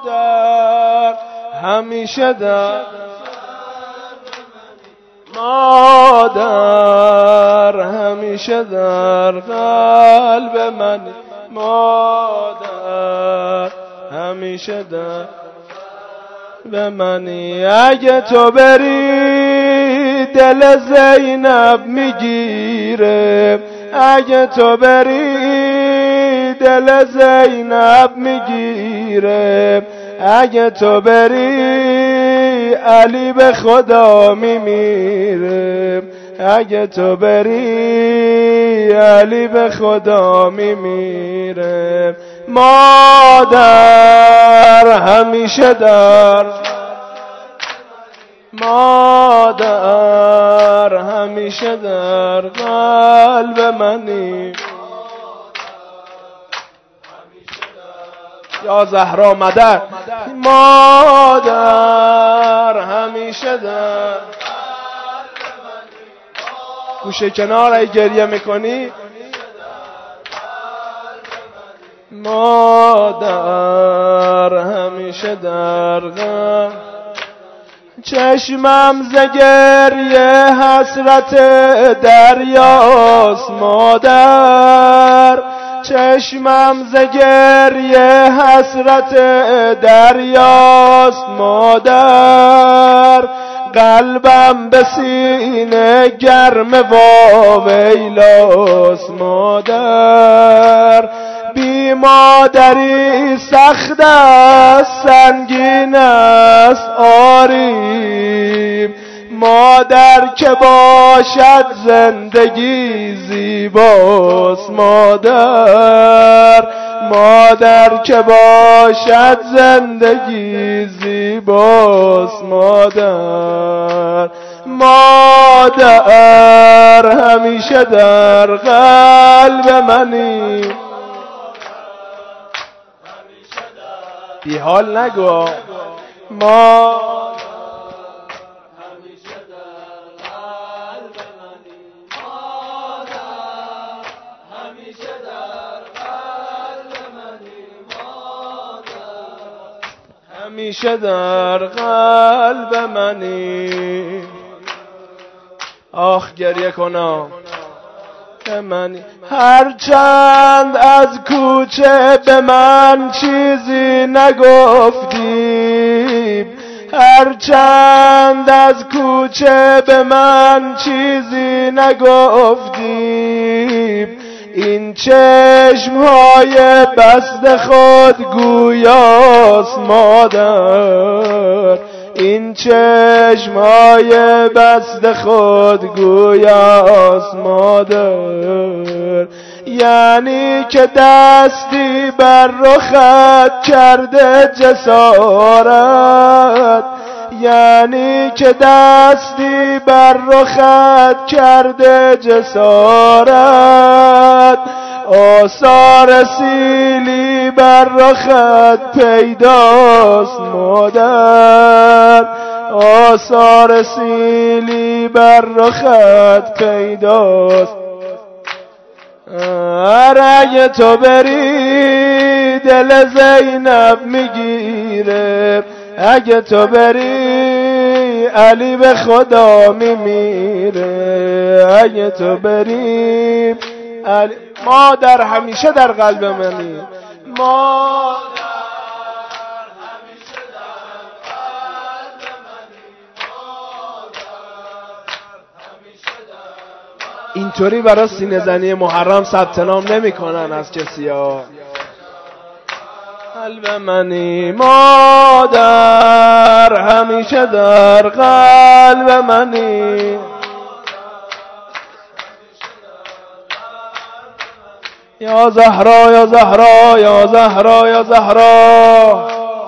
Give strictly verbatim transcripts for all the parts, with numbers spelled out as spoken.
مادر همیشه در مادر همیشه در قلب منی مادر همیشه در به منی اگه تو بری دل زینب میگیره اگه تو بری دل زینب میگیره اگه تو بری علی به خدا میمیره اگه تو بری علی به خدا میمیره مادر همیشه در مادر همیشه در قلب منی یا زهرا مدد مادر همیشه در گوشه کنار ای گریه میکنی مادر همیشه در غم چشمم ز گریه حسرت دریاست مادر چشمم ز گریه حسرت دریاست مادر قلبم به سینه گرم و ویلاست مادر بی مادری سخت است سنگین است آری مادر که باشد زندگی زیباست مادر مادر که باشد زندگی زیباست مادر مادر همیشه در قلب منی بی حال نگو ما همیشه در قلب منی آخ گریه کنم منی هرچند از کوچه به من چیزی نگفتی هرچند از کوچه به من چیزی نگفتی این چشمهای بسته خود گویاست مادر این چشمهای بسته خود گویاست مادر یعنی که دستی بر رخت کرده جسارت یعنی که دستی بر رخت کرده جسارت آثار سیلی بر رخت پیداست مادر آثار سیلی بر رخت پیداست اگه تو بری دل زینب میگیره اگه تو بری علی به خدا میمیره اگه تو بری علی... مادر همیشه در قلب منی مادر همیشه در قلب منی مادر همیشه در اینطوری برای سینه زنی محرم ثبت نام نمی‌کنن از کسی ها قلب منی مادر همیشه در قلب منی یا زهرا یا زهرا یا زهرا یا زهرا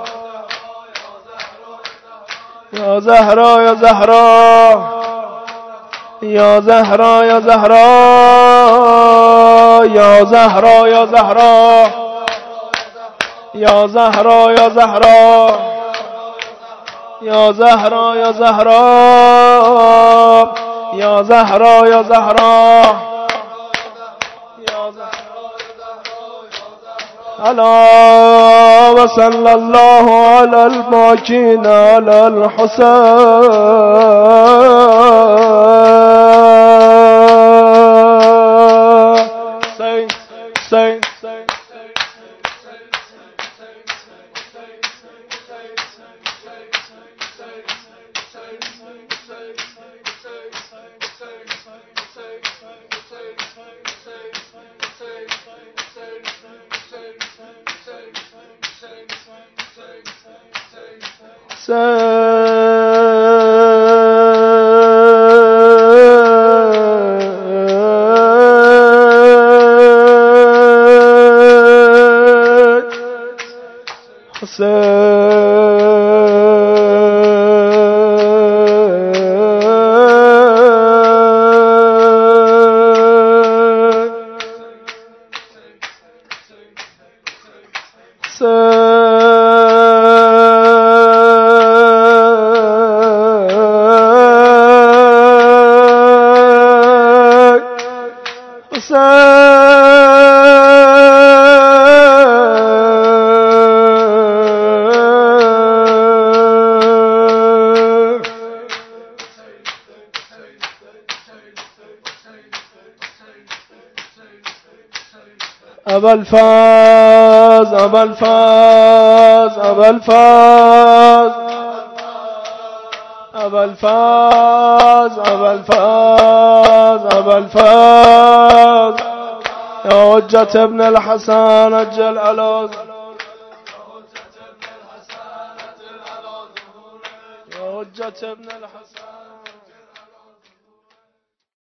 یا زهرا یا زهرا یا زهرا یا زهرا یا زهرا یا زهرا یا زهرا یا زهرا یا زهرا یا زهرا یا زهرا یا زهرا ألا وصلى الله على الباكين على الحسين سين أبا الفاز أبا الفاز أبا الفاز أبا الفاز أبا الفاز أبا الفاز يا حجة ابن الحسن أجل على يا حجة ابن الحسن